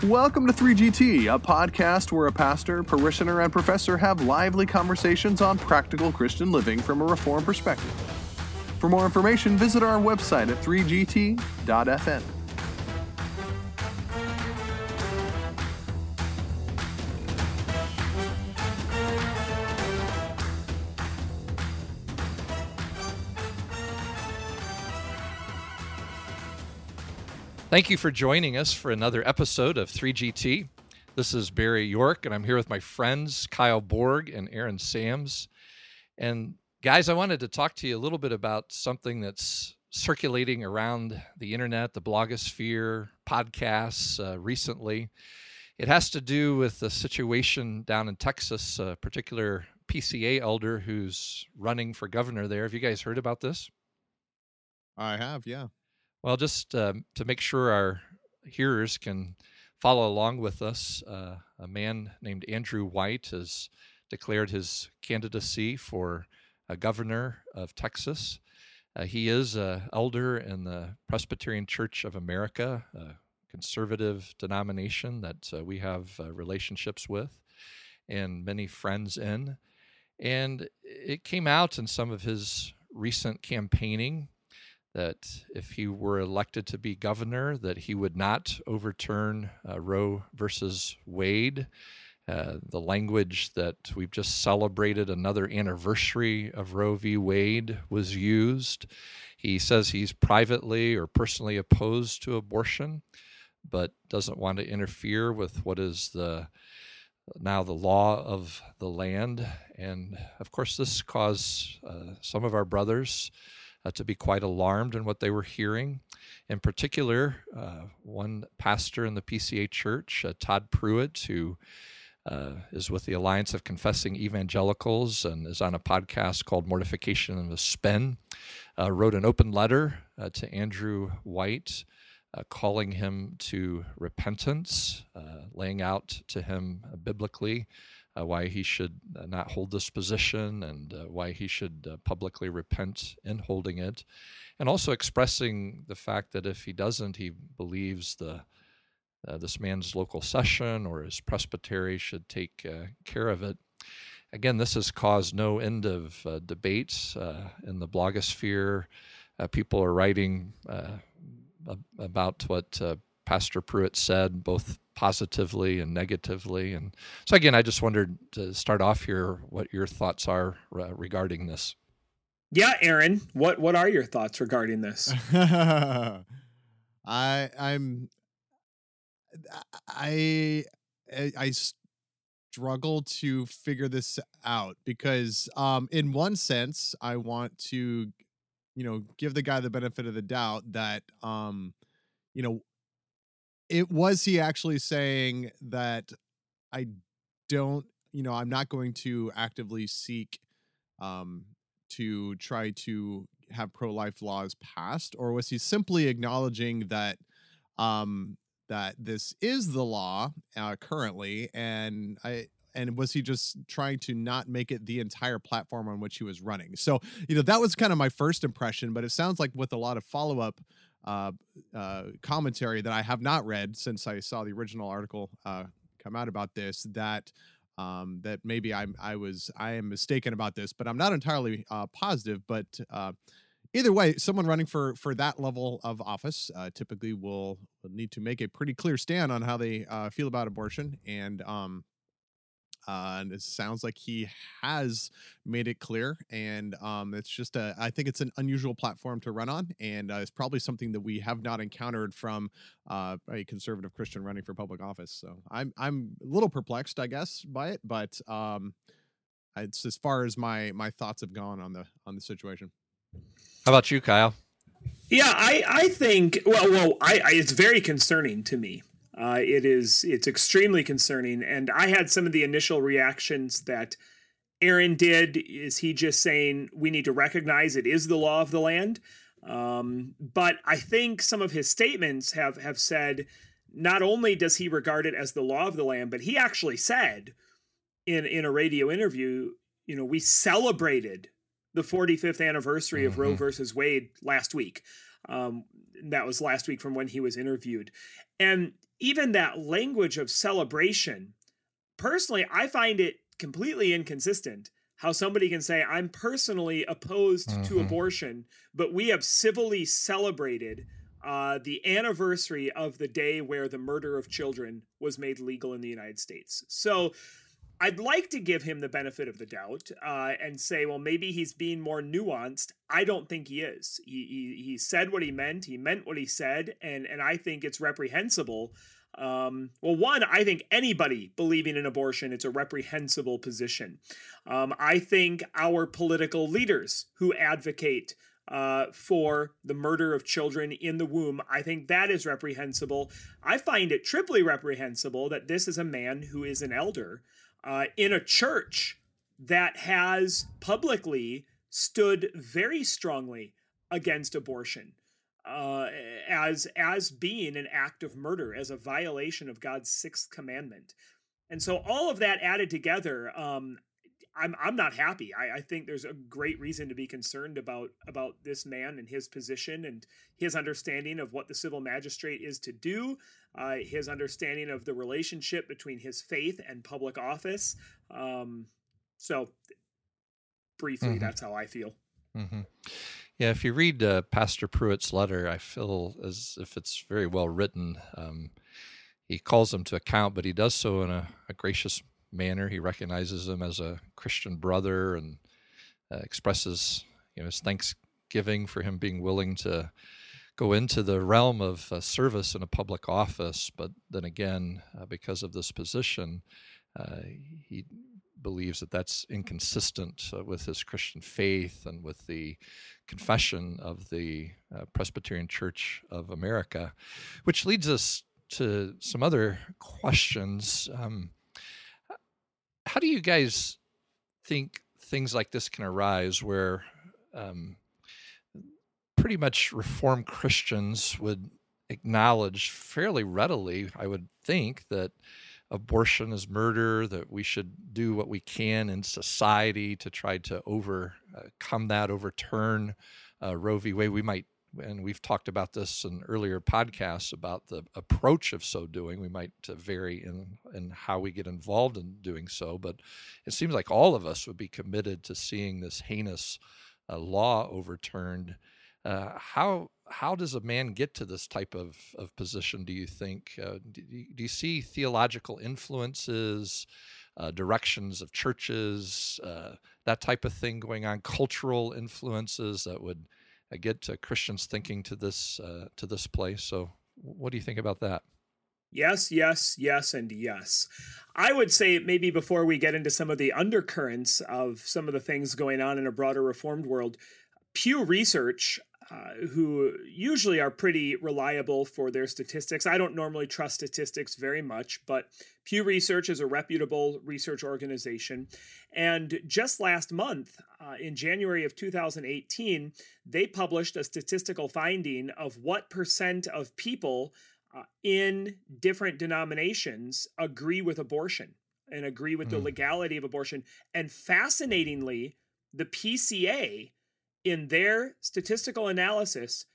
Welcome to 3GT, a podcast where a pastor, parishioner, and professor have lively conversations on practical Christian living from a Reformed perspective. For more information, visit our website at 3gt.fm. Thank you for joining us for another episode of 3GT. This is Barry York, and I'm here with my friends Kyle Borg and Aaron Sams. And guys, I wanted to talk to you a little bit about something that's circulating around the internet, the blogosphere, podcasts recently. It has to do with the situation down in Texas, a particular PCA elder who's running for governor there. Have you guys heard about this? I have, yeah. Well, just to make sure our hearers can follow along with us, a man named Andrew White has declared his candidacy for governor of Texas. He is an elder in the Presbyterian Church of America, a conservative denomination that we have relationships with and many friends in. And it came out in some of his recent campaigning that if he were elected to be governor, that he would not overturn Roe versus Wade. The language that we've just celebrated, another anniversary of Roe v. Wade, was used. He says he's privately or personally opposed to abortion, but doesn't want to interfere with what is now the law of the land. And of course, this caused some of our brothers to be quite alarmed in what they were hearing. In particular, one pastor in the PCA Church, Todd Pruitt, who is with the Alliance of Confessing Evangelicals and is on a podcast called Mortification and the Spin, wrote an open letter to Andrew White, calling him to repentance, laying out to him biblically why he should not hold this position and why he should publicly repent in holding it, and also expressing the fact that if he doesn't, he believes this man's local session or his presbytery should take care of it. Again, this has caused no end of debates in the blogosphere. People are writing about what Pastor Pruitt said, both positively and negatively. And so again, I just wondered to start off here what your thoughts are regarding this. Yeah, Aaron, what are your thoughts regarding this? I struggle to figure this out because in one sense I want to give the guy the benefit of the doubt that it was he actually saying that I don't, I'm not going to actively seek to try to have pro-life laws passed, or was he simply acknowledging that that this is the law currently, and was he just trying to not make it the entire platform on which he was running? So, that was kind of my first impression, but it sounds like with a lot of follow-up commentary that I have not read since I saw the original article come out about this, that maybe I am mistaken about this, but I'm not entirely positive. But either way, someone running for that level of office typically will need to make a pretty clear stand on how they feel about abortion, and it sounds like he has made it clear, and it's just I think it's an unusual platform to run on, and it's probably something that we have not encountered from a conservative Christian running for public office. So I'm a little perplexed, I guess, by it, but it's as far as my thoughts have gone on the situation. How about you, Kyle? Yeah, I think it's very concerning to me. It's extremely concerning, and I had some of the initial reactions that Aaron did. Is he just saying we need to recognize it is the law of the land? But I think some of his statements have said not only does he regard it as the law of the land, but he actually said in a radio interview, we celebrated the 45th anniversary of Roe versus Wade last week. That was last week from when he was interviewed. And even that language of celebration, personally, I find it completely inconsistent how somebody can say, I'm personally opposed to abortion, but we have civilly celebrated the anniversary of the day where the murder of children was made legal in the United States. So I'd like to give him the benefit of the doubt and say, well, maybe he's being more nuanced. I don't think he is. He said what he meant. He meant what he said. And I think it's reprehensible. Well, one, I think anybody believing in abortion, it's a reprehensible position. I think our political leaders who advocate for the murder of children in the womb, I think that is reprehensible. I find it triply reprehensible that this is a man who is an elder in a church that has publicly stood very strongly against abortion as being an act of murder, as a violation of God's sixth commandment. And so all of that added together, I'm not happy. I think there's a great reason to be concerned about this man and his position and his understanding of what the civil magistrate is to do, his understanding of the relationship between his faith and public office. So briefly, that's how I feel. Yeah, if you read Pastor Pruitt's letter, I feel as if it's very well written. He calls him to account, but he does so in a gracious manner. He recognizes him as a Christian brother and expresses his thanksgiving for him being willing to go into the realm of service in a public office. But then again, because of this position, he believes that that's inconsistent with his Christian faith and with the confession of the Presbyterian Church of America, which leads us to some other questions. How do you guys think things like this can arise where pretty much Reformed Christians would acknowledge fairly readily, I would think, that abortion is murder, that we should do what we can in society to try to overcome that, overturn Roe v. Wade? We might, and we've talked about this in earlier podcasts about the approach of so doing. We might vary in how we get involved in doing so, but it seems like all of us would be committed to seeing this heinous law overturned. How does a man get to this type of position, do you think? Do you see theological influences, directions of churches, that type of thing going on, cultural influences that would get Christians thinking to this place? So what do you think about that? Yes, yes, yes, and yes. I would say maybe before we get into some of the undercurrents of some of the things going on in a broader Reformed world, Pew Research, who usually are pretty reliable for their statistics. I don't normally trust statistics very much, but Pew Research is a reputable research organization. And just last month, in January of 2018, they published a statistical finding of what percent of people in different denominations agree with abortion and agree with the legality of abortion. And fascinatingly, the PCA, in their statistical analysis,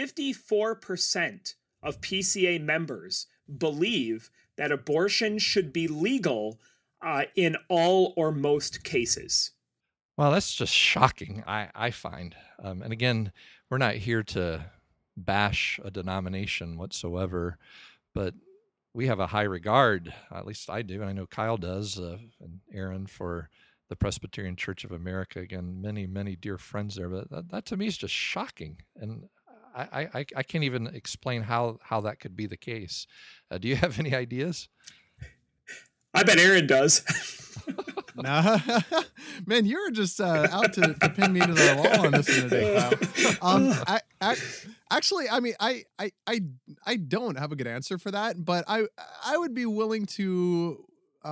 54% of PCA members believe that abortion should be legal in all or most cases. Well, that's just shocking, I find. And again, we're not here to bash a denomination whatsoever, but we have a high regard, at least I do, and I know Kyle does, and Aaron, for the Presbyterian Church of America. Again, many, many dear friends there, but that to me is just shocking. And I can't even explain how that could be the case. Do you have any ideas? I bet Aaron does. Nah. Man, you're just out to pin me to the wall on this one today, Kyle. Actually, I mean, I don't have a good answer for that, but I would be willing to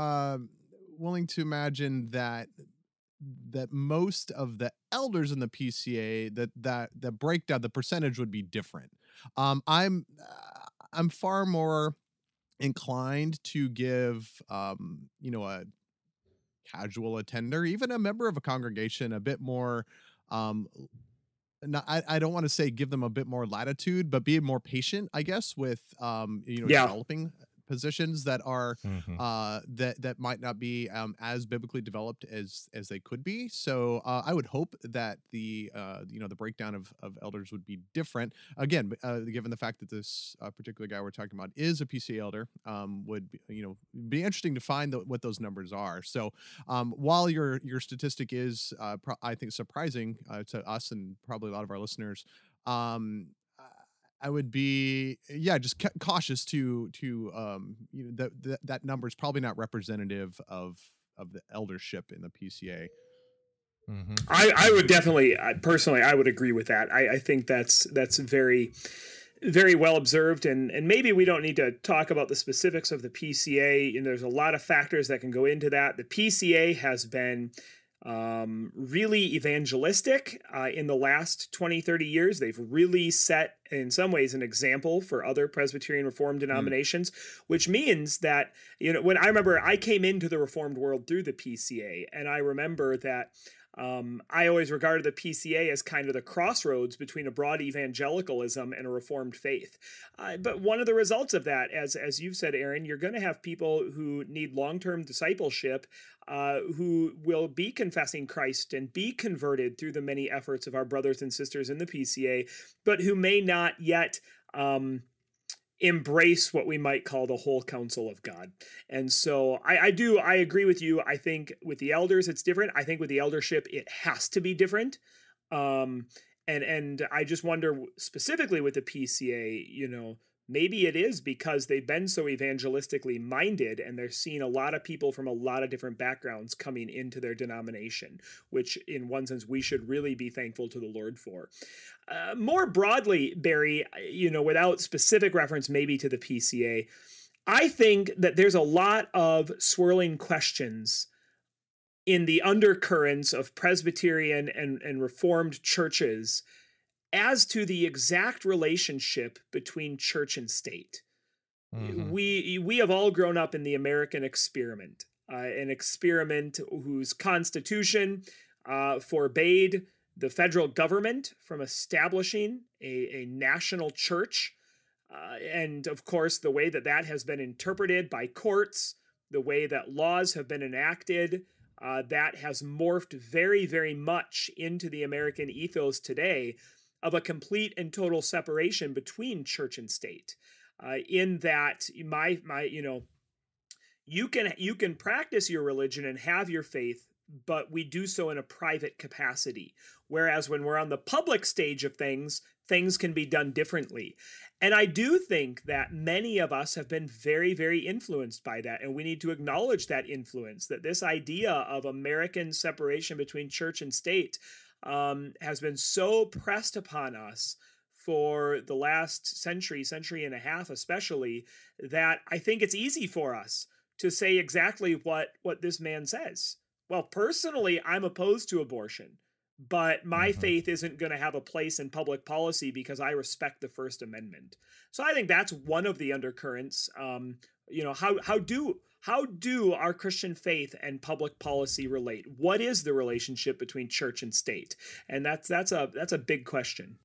imagine that most of the elders in the PCA that breakdown, the percentage would be different. I'm far more inclined to give a casual attender, even a member of a congregation, a bit more I don't want to say give them a bit more latitude, but be more patient, I guess, with developing positions that are Mhm. that might not be as biblically developed as they could be. So I would hope that the the breakdown of elders would be different. Again, given the fact that this particular guy we're talking about is a PCA elder, would be, be interesting to find what those numbers are. So while your statistic is I think surprising to us and probably a lot of our listeners, um, I would be just cautious to that number is probably not representative of the eldership in the PCA. Mhm. I would definitely, personally, I would agree with that. I think that's very, very well observed, and maybe we don't need to talk about the specifics of the PCA. And there's a lot of factors that can go into that. The PCA has been really evangelistic in the last 20, 30 years. They've really set, in some ways, an example for other Presbyterian Reformed denominations, which means that, when I remember I came into the Reformed world through the PCA, and I remember that I always regarded the PCA as kind of the crossroads between a broad evangelicalism and a Reformed faith. But one of the results of that, as you've said, Aaron, you're going to have people who need long-term discipleship, who will be confessing Christ and be converted through the many efforts of our brothers and sisters in the PCA, but who may not yet embrace what we might call the whole counsel of God. And so I agree with you. I think with the elders, it's different. I think with the eldership, it has to be different. And I just wonder specifically with the PCA, maybe it is because they've been so evangelistically minded and they're seeing a lot of people from a lot of different backgrounds coming into their denomination, which in one sense we should really be thankful to the Lord for. More broadly, Barry, without specific reference maybe to the PCA, I think that there's a lot of swirling questions in the undercurrents of Presbyterian and Reformed churches as to the exact relationship between church and state. Mhm. We have all grown up in the American experiment, an experiment whose constitution forbade the federal government from establishing a national church. And of course, the way that has been interpreted by courts, the way that laws have been enacted, that has morphed very, very much into the American ethos today of a complete and total separation between church and state. In that you can practice your religion and have your faith, but we do so in a private capacity. Whereas when we're on the public stage of things can be done differently. And I do think that many of us have been very, very influenced by that. And we need to acknowledge that influence, that this idea of American separation between church and state has been so pressed upon us for the last century and a half especially, that I think it's easy for us to say exactly what this man says. Well, personally, I'm opposed to abortion, but my faith isn't going to have a place in public policy because I respect the First Amendment. So I think that's one of the undercurrents. How do our Christian faith and public policy relate? What is the relationship between church and state? And that's a big question.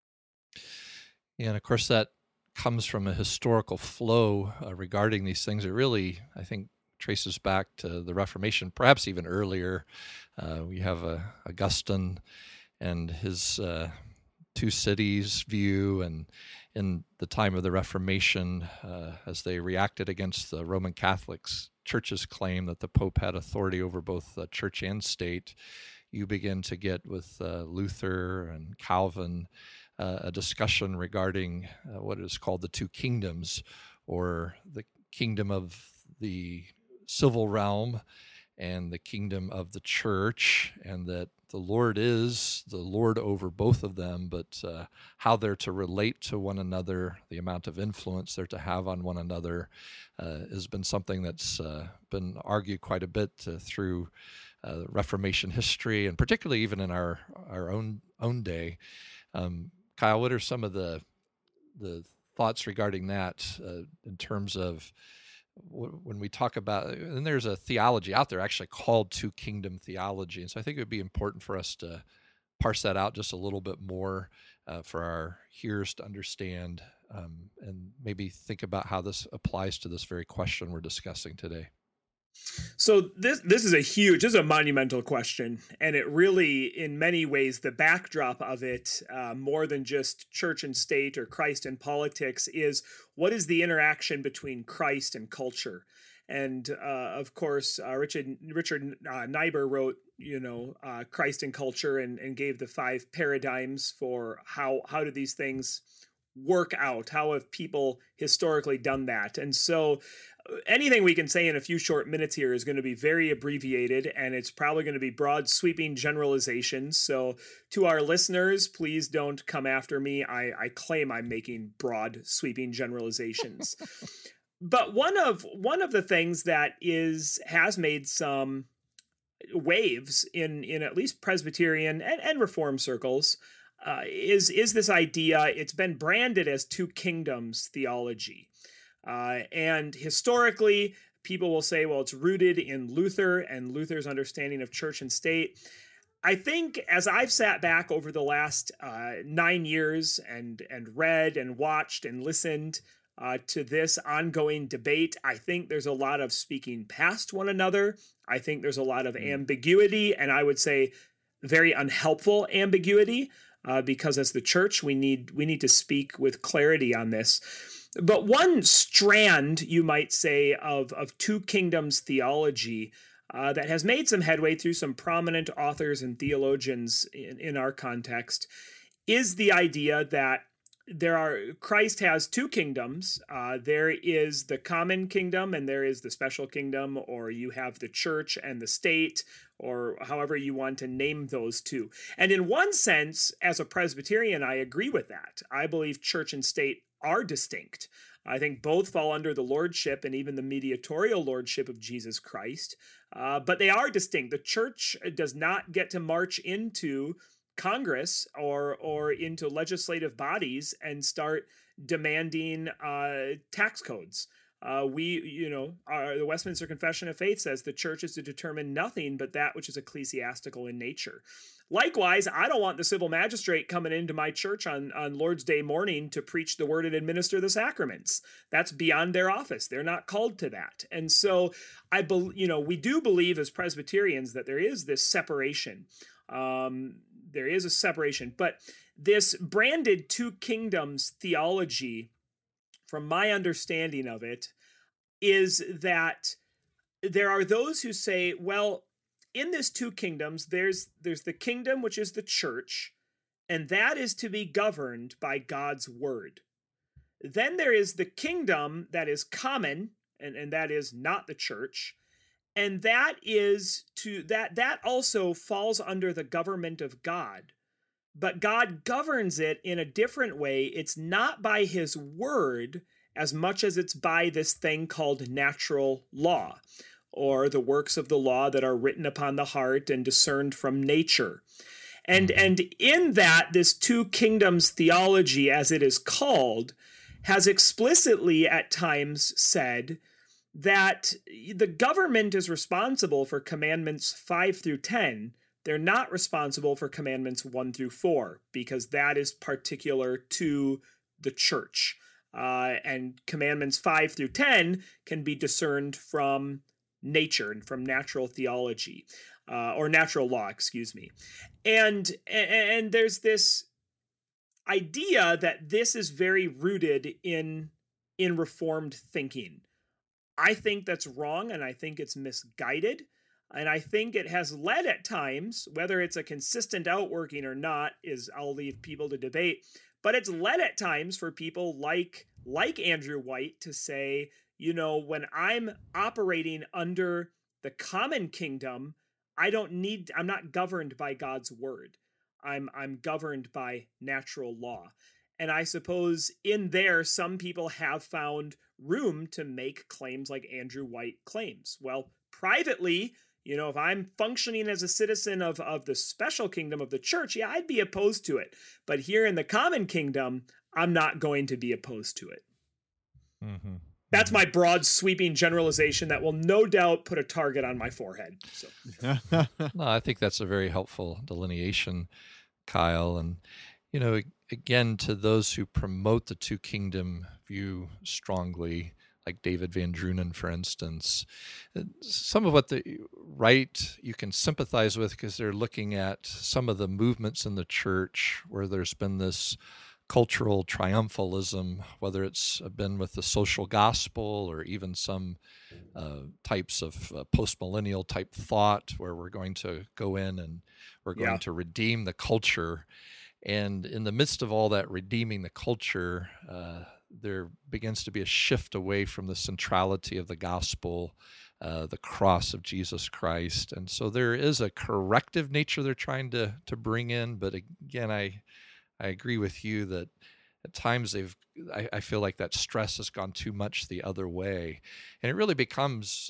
Yeah, and of course that comes from a historical flow regarding these things. It really, I think, traces back to the Reformation, perhaps even earlier. We have Augustine and his two cities view, and in the time of the Reformation, as they reacted against the Roman Catholics Church's claim that the Pope had authority over both church and state, you begin to get with Luther and Calvin a discussion regarding what is called the two kingdoms, or the kingdom of the civil realm and the kingdom of the church, and that the Lord is the Lord over both of them, but how they're to relate to one another, the amount of influence they're to have on one another, has been something that's been argued quite a bit through Reformation history, and particularly even in our own day. Kyle, what are some of the thoughts regarding that in terms of when we talk about, and there's a theology out there actually called two kingdom theology. And so I think it would be important for us to parse that out just a little bit more for our hearers to understand and maybe think about how this applies to this very question we're discussing today. So this is a monumental question, and it really, in many ways, the backdrop of it, more than just church and state or Christ and politics, is what is the interaction between Christ and culture? And of course, Richard Niebuhr wrote, Christ and culture, and gave the 5 paradigms for how do these things work out? How have people historically done that? And so anything we can say in a few short minutes here is going to be very abbreviated, and it's probably going to be broad, sweeping generalizations. So to our listeners, please don't come after me. I claim I'm making broad, sweeping generalizations. But one of the things that has made some waves in at least Presbyterian and Reform circles is this idea. It's been branded as 2 kingdoms theology. And historically, people will say, well, it's rooted in Luther and Luther's understanding of church and state. I think as I've sat back over the last 9 years and read and watched and listened to this ongoing debate, I think there's a lot of speaking past one another. I think there's a lot of ambiguity, and I would say very unhelpful ambiguity, because as the church, we need to speak with clarity on this. But one strand, you might say, of 2 kingdoms theology that has made some headway through some prominent authors and theologians in our context is the idea that Christ has 2 kingdoms. There is the common kingdom and there is the special kingdom, or you have the church and the state, or however you want to name those 2. And in one sense, as a Presbyterian, I agree with that. I believe church and state are distinct. I think both fall under the lordship and even the mediatorial lordship of Jesus Christ, but they are distinct. The church does not get to march into Congress or into legislative bodies and start demanding tax codes. The Westminster Confession of Faith says the church is to determine nothing but that which is ecclesiastical in nature. Likewise, I don't want the civil magistrate coming into my church on Lord's Day morning to preach the word and administer the sacraments. That's beyond their office. They're not called to that. And so we do believe as Presbyterians that there is this separation. There is a separation, but this branded 2 kingdoms theology, from my understanding of it, is that there are those who say, well, in this 2 kingdoms, there's the kingdom, which is the church, and that is to be governed by God's word. Then there is the kingdom that is common, and that is not the church, and that also falls under the government of God. But God governs it in a different way. It's not by his word as much as it's by this thing called natural law, or the works of the law that are written upon the heart and discerned from nature. And in that, this 2 kingdoms theology, as it is called, has explicitly at times said that the government is responsible for commandments 5 through 10. They're not responsible for commandments 1 through 4, because that is particular to the church. And commandments 5 through 10 can be discerned from nature and from natural theology, or natural law, excuse me. And there's this idea that this is very rooted in Reformed thinking. I think that's wrong, and I think it's misguided. And I think it has led at times, whether it's a consistent outworking or not, I'll leave people to debate, but it's led at times for people like Andrew White to say, when I'm operating under the common kingdom, I'm not governed by God's word. I'm governed by natural law. And I suppose in there, some people have found room to make claims like Andrew White claims. Well, privately, if I'm functioning as a citizen of the special kingdom of the church, yeah, I'd be opposed to it. But here in the common kingdom, I'm not going to be opposed to it. Mm-hmm. That's my broad, sweeping generalization that will no doubt put a target on my forehead. So. No, I think that's a very helpful delineation, Kyle. And, Again, to those who promote the two kingdom view strongly, like David Van Drunen, for instance, some of what the right you can sympathize with because they're looking at some of the movements in the church where there's been this cultural triumphalism, whether it's been with the social gospel or even some types of post-millennial type thought where we're going to go in and we're going to redeem the culture. And in the midst of all that redeeming the culture, there begins to be a shift away from the centrality of the gospel, the cross of Jesus Christ. And so there is a corrective nature they're trying to bring in. But again, I agree with you that at times I feel like that stress has gone too much the other way. And it really becomes,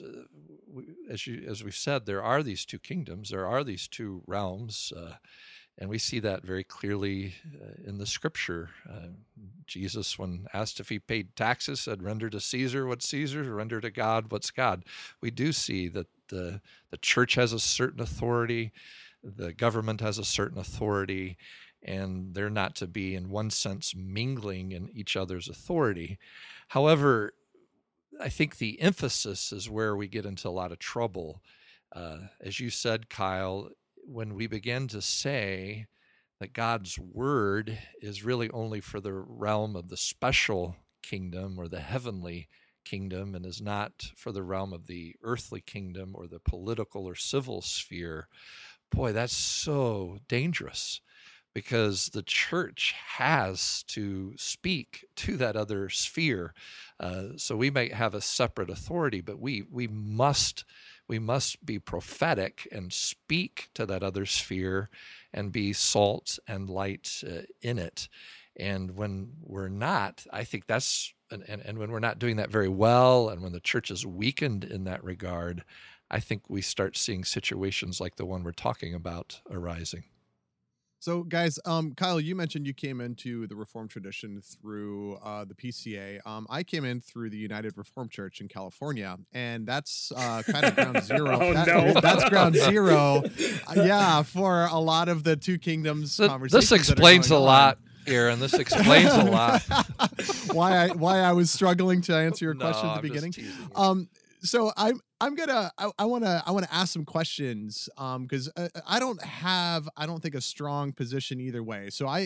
as we've said, there are these two kingdoms, there are these two realms, and we see that very clearly in the scripture. Jesus, when asked if he paid taxes, said, "Render to Caesar what's Caesar's, render to God what's God." We do see that the church has a certain authority, the government has a certain authority, and they're not to be, in one sense, mingling in each other's authority. However, I think the emphasis is where we get into a lot of trouble. As you said, Kyle, when we begin to say that God's word is really only for the realm of the special kingdom or the heavenly kingdom and is not for the realm of the earthly kingdom or the political or civil sphere, boy, that's so dangerous, because the church has to speak to that other sphere. So we may have a separate authority, but we must be prophetic and speak to that other sphere and be salt and light in it. And when we're not, I think that's, and when we're not doing that very well, and when the church is weakened in that regard, I think we start seeing situations like the one we're talking about arising. So, guys, Kyle, you mentioned you came into the Reformed tradition through the PCA. I came in through the United Reformed Church in California, and that's kind of ground zero. That's ground zero. For a lot of the two kingdoms conversations. This explains a lot, Aaron. This explains a lot. why I was struggling to answer your question at the beginning. So I want to ask some questions because I don't think a strong position either way. So I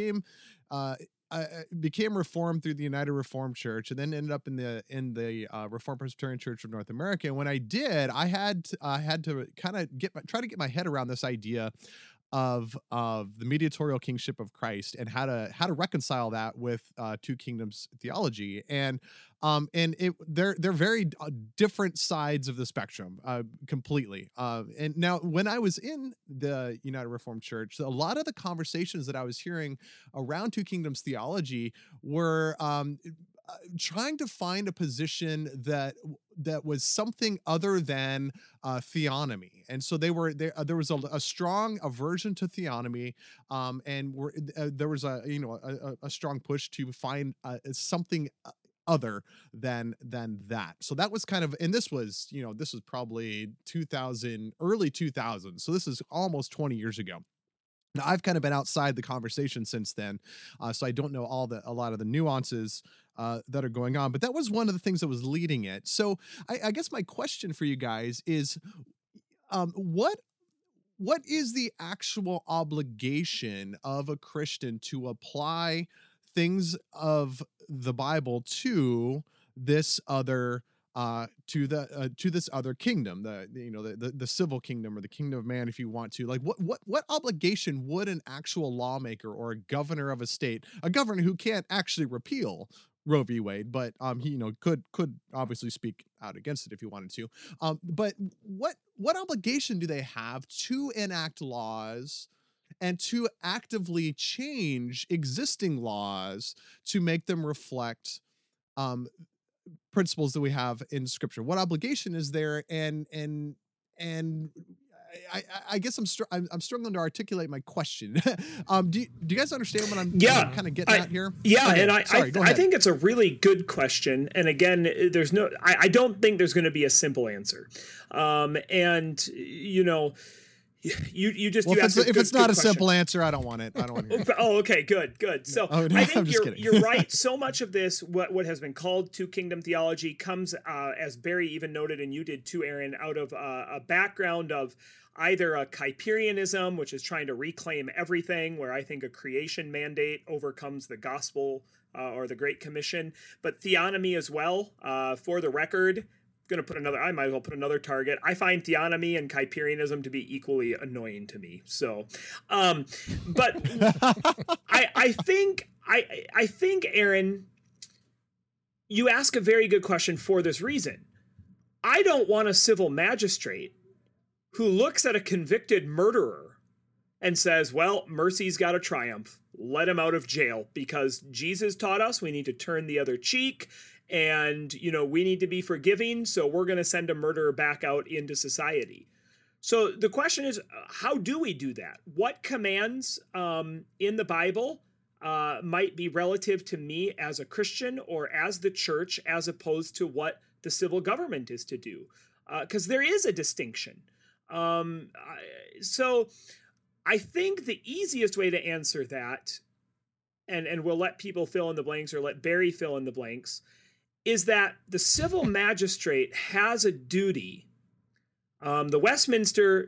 became Reformed through the United Reformed Church, and then ended up in the Reformed Presbyterian Church of North America. And when I did, I had to kind of try to get my head around this idea of the mediatorial kingship of Christ and how to reconcile that with two kingdoms theology. And they're very different sides of the spectrum completely. And now when I was in the United Reformed Church, a lot of the conversations that I was hearing around two kingdoms theology were trying to find a position that was something other than theonomy. And so there was a strong aversion to theonomy, and there was a strong push to find something other than that. So that was kind of, and this was probably early 2000s. So this is almost 20 years ago. Now, I've kind of been outside the conversation since then, so I don't know a lot of the nuances that are going on, but that was one of the things that was leading it. So I guess my question for you guys is, what is the actual obligation of a Christian to apply things of the Bible to this other to this other kingdom, the civil kingdom, or the kingdom of man, if you want to? Like, what obligation would an actual lawmaker or a governor of a state, a governor who can't actually repeal Roe v. Wade, but he could obviously speak out against it if he wanted to, but what obligation do they have to enact laws and to actively change existing laws to make them reflect principles that we have in Scripture? What obligation is there? And I guess I'm struggling to articulate my question. Do you guys understand what I'm kind of getting at here? Yeah, okay, and I think it's a really good question. And again, I don't think there's going to be a simple answer. You just Well, you if asked it's not a question. simple answer, I don't want it. I don't want to hear it. Oh, okay, good. So Oh, no, I I'm think just kidding. you're right. So much of this, what has been called two kingdom theology, comes as Barry even noted, and you did too, Aaron, out of a background of either a Kuyperianism, which is trying to reclaim everything, where I think a creation mandate overcomes the gospel or the Great Commission, but theonomy as well. For the record, I might as well put another target. I find theonomy and Kuyperianism to be equally annoying to me. So, but I think, Aaron, you ask a very good question for this reason. I don't want a civil magistrate who looks at a convicted murderer and says, well, mercy's got to triumph. Let him out of jail, because Jesus taught us we need to turn the other cheek. And, we need to be forgiving, so we're going to send a murderer back out into society. So the question is, how do we do that? What commands in the Bible might be relative to me as a Christian or as the church, as opposed to what the civil government is to do? Because there is a distinction. So I think the easiest way to answer that, and we'll let people fill in the blanks or let Barry fill in the blanks, is that the civil magistrate has a duty. The Westminster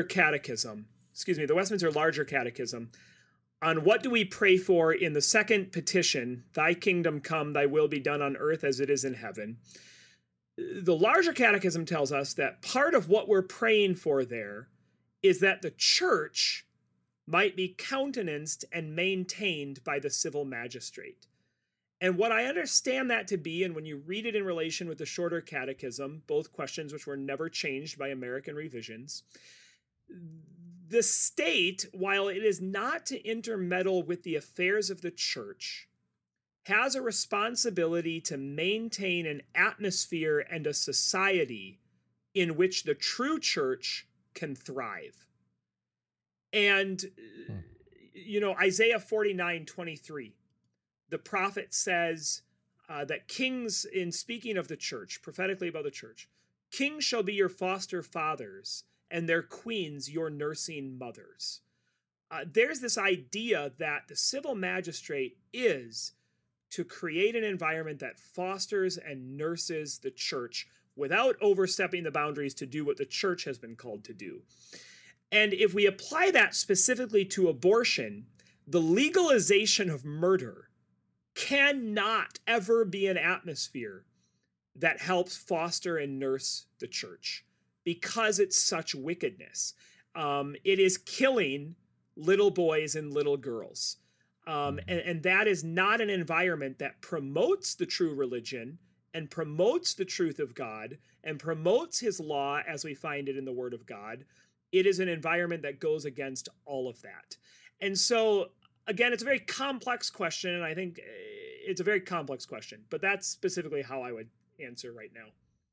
Larger Catechism, on what do we pray for in the second petition, thy kingdom come, thy will be done on earth as it is in heaven. The Larger Catechism tells us that part of what we're praying for there is that the church might be countenanced and maintained by the civil magistrate. And what I understand that to be, and when you read it in relation with the Shorter Catechism, both questions which were never changed by American revisions, the state, while it is not to intermeddle with the affairs of the church, has a responsibility to maintain an atmosphere and a society in which the true church can thrive. And, Isaiah 49:23, the prophet says that kings, in speaking of the church, prophetically about the church, kings shall be your foster fathers, and their queens your nursing mothers. There's this idea that the civil magistrate is to create an environment that fosters and nurses the church without overstepping the boundaries to do what the church has been called to do. And if we apply that specifically to abortion, the legalization of murder cannot ever be an atmosphere that helps foster and nurse the church, because it's such wickedness. It is killing little boys and little girls. And that is not an environment that promotes the true religion and promotes the truth of God and promotes his law as we find it in the Word of God. It is an environment that goes against all of that. And so, again, it's a very complex question, and I think it's a very complex question, but that's specifically how I would answer right now.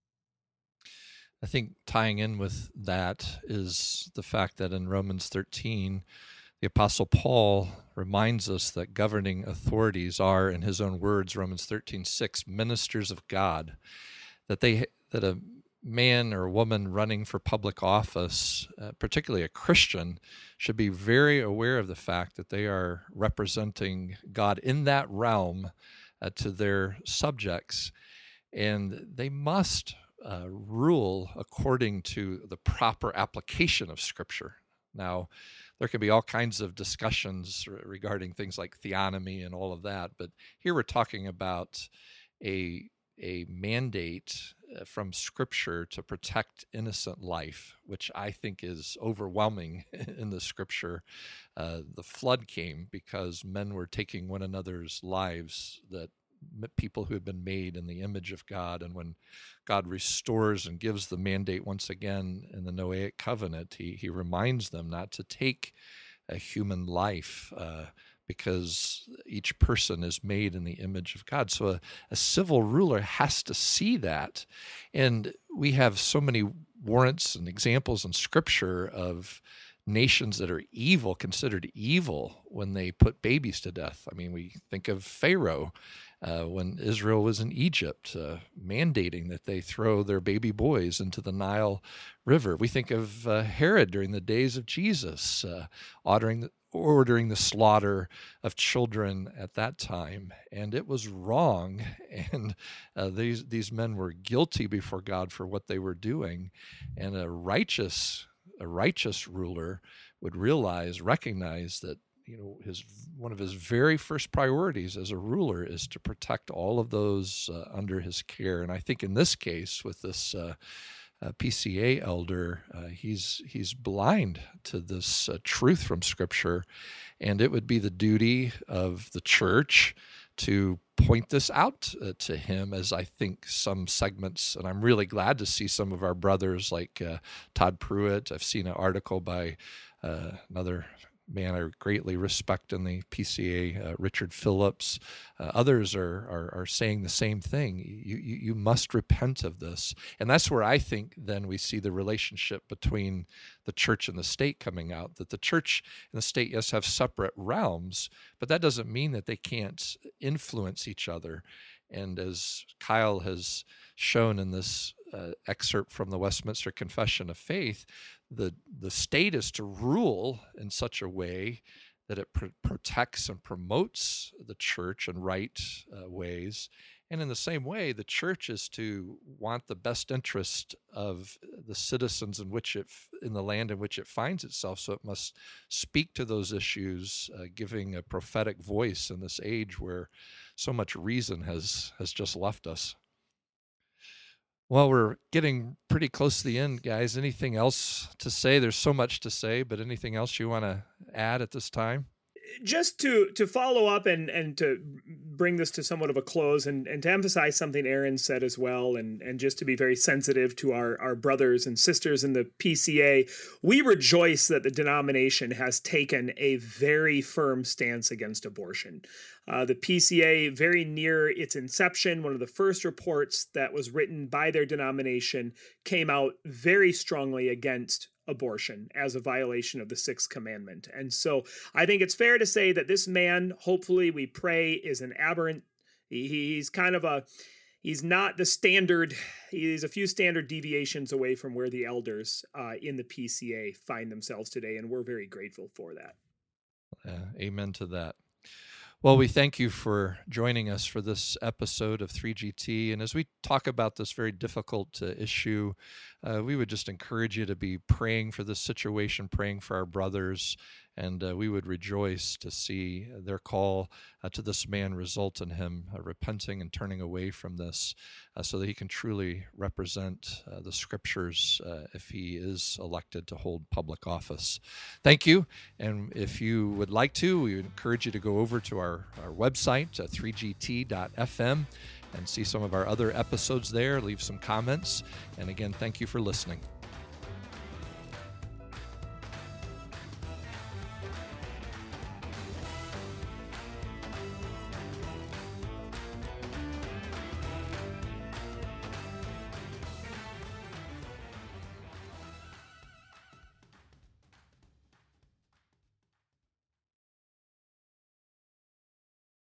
I think tying in with that is the fact that in Romans 13, the Apostle Paul reminds us that governing authorities are, in his own words, Romans 13:6, ministers of God, that a man or a woman running for public office, particularly a Christian, should be very aware of the fact that they are representing God in that realm to their subjects, and they must rule according to the proper application of Scripture. Now, there can be all kinds of discussions regarding things like theonomy and all of that, but here we're talking about a mandate from Scripture to protect innocent life, which I think is overwhelming in the Scripture. The flood came because men were taking one another's lives, that people who had been made in the image of God. And when God restores and gives the mandate once again in the Noahic covenant, he reminds them not to take a human life because each person is made in the image of God. So a civil ruler has to see that. And we have so many warrants and examples in Scripture of nations that are evil, considered evil, when they put babies to death. I mean, we think of Pharaoh when Israel was in Egypt, mandating that they throw their baby boys into the Nile River. We think of Herod during the days of Jesus, ordering the slaughter of children at that time, and it was wrong. And these men were guilty before God for what they were doing, and a righteous ruler would recognize that one of his very first priorities as a ruler is to protect all of those under his care. And I think in this case, with this PCA elder, he's blind to this truth from Scripture, and it would be the duty of the church to point this out to him, as I think some segments, and I'm really glad to see some of our brothers like Todd Pruitt. I've seen an article by another man I greatly respect in the PCA, Richard Phillips. Others are saying the same thing. You must repent of this. And that's where I think then we see the relationship between the church and the state coming out, that the church and the state, yes, have separate realms, but that doesn't mean that they can't influence each other. And as Kyle has shown in this excerpt from the Westminster Confession of Faith, the state is to rule in such a way that it protects and promotes the church in right ways. And in the same way, the church is to want the best interest of the citizens in the land in which it finds itself. So it must speak to those issues, giving a prophetic voice in this age where so much reason has just left us. Well, we're getting pretty close to the end, guys. Anything else to say? There's so much to say, but anything else you want to add at this time? Just to follow up and to bring this to somewhat of a close and to emphasize something Aaron said as well, and just to be very sensitive to our brothers and sisters in the PCA, we rejoice that the denomination has taken a very firm stance against abortion. The PCA, very near its inception, one of the first reports that was written by their denomination came out very strongly against abortion as a violation of the Sixth Commandment. And so I think it's fair to say that this man, hopefully we pray, is an aberrant. He's not the standard. He's a few standard deviations away from where the elders in the PCA find themselves today, and we're very grateful for that. Amen to that. Well, we thank you for joining us for this episode of 3GT. And as we talk about this very difficult issue, we would just encourage you to be praying for this situation, praying for our brothers, and we would rejoice to see their call to this man result in him repenting and turning away from this so that he can truly represent the Scriptures if he is elected to hold public office. Thank you. And if you would like to, we would encourage you to go over to our website, 3gt.fm, and see some of our other episodes there. Leave some comments. And again, thank you for listening.